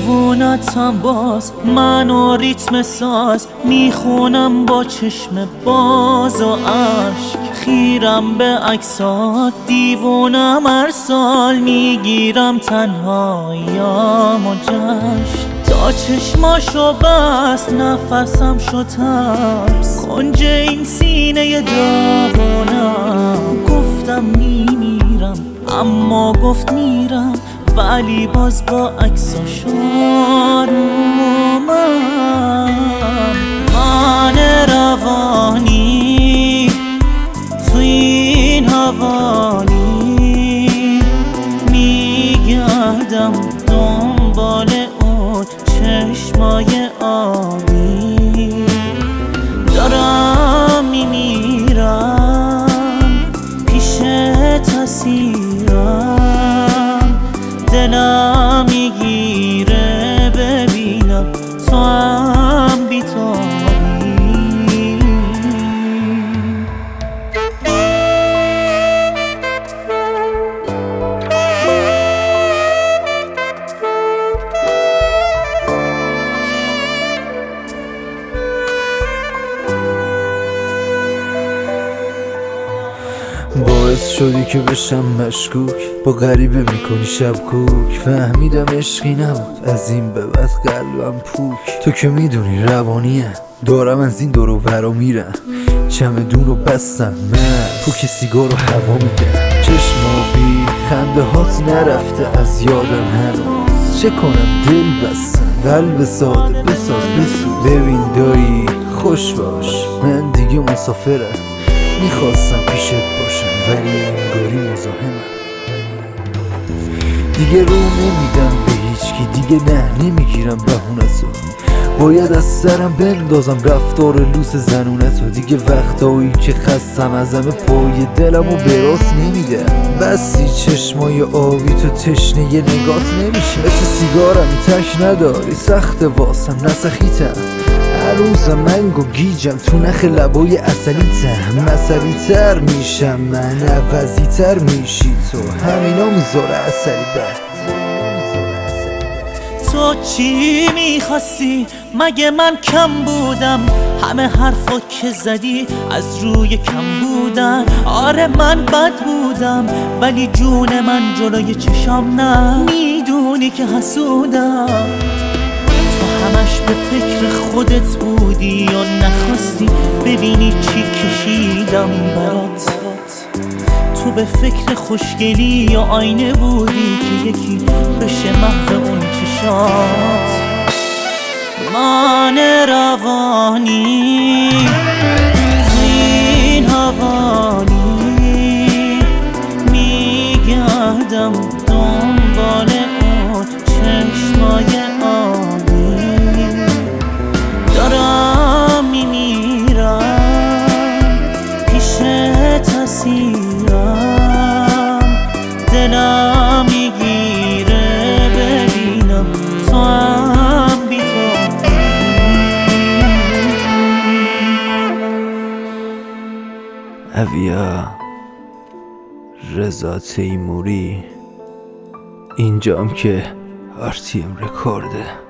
دیوونتم باز، من و ریتم ساز میخونم با چشم باز و عشق. خیرم به عکسات، دیوونم هر سال میگیرم تنهاییام و جشن. تا چشماشو بست نفسم شد ترس، کنج این سینه داغونم. گفتم میمیرم اما گفت میرم، ولی باز با عکساش آرومم. من روانی تو این حوالی میگردم دنبال اون چشمای آبی. دارم میمیرم پیش تصیرم، دلم میگیره ببینم تو هم بی‌تابی. باعث شدی که بشم مشکوک، با غریبه میکنی شب کوک. فهمیدم عشقی نبود، از این به بعد قلبم پوک. تو که میدونی روانیه، دارم از این دور و برا میرم. چمدون رو بستم من، پوک سیگار رو هوا میدم. چشمابی خنده هات نرفته از یادم هنوز. چه کنم دل بستم، قلب ساده بساز بسوز. ببین دایی خوش باش، من دیگه مسافرم. میخواستم پیشت باشم ولی انگاری مزاحمم. دیگه رو نمیدم به هیچکی، دیگه نه نمیگیرم بهونتو. باید از سرم بندازم رفتار لوس زنونتو. دیگه وقتایی که خستم از همه پای دلمو براست نمیدم. بسی چشمای آبی تو تشنه یه نگات نمیشه. مثل سیگارم تک نداری، سخت واسم نسخیتم. هنوزم منگو گیجم تو نخ لبای اصلیتم. مصبی تر میشم من، عوضی تر میشی تو. همینا میذاره اثری بد. تو چی میخواستی؟ مگه من کم بودم؟ همه حرفا که زدی از روی کم بودن. آره من بد بودم ولی جون من جلوی چشام نه. میدونی که حسودم، تو همش به فکر خودت بودی و نخواستی ببینی چی کشیدم برات. تو به فکر خوشگلی و آینه بودی که یکی بشه محو اون چشات. من روانی تو این حوالی میگردم دنبال اون چشمای آبی. دارم میمیرم پیش تصیرم، دلم میگیره ببینم تو هم بی‌تابی. اویا رضا تیموری، اینجام که RTM رکورده.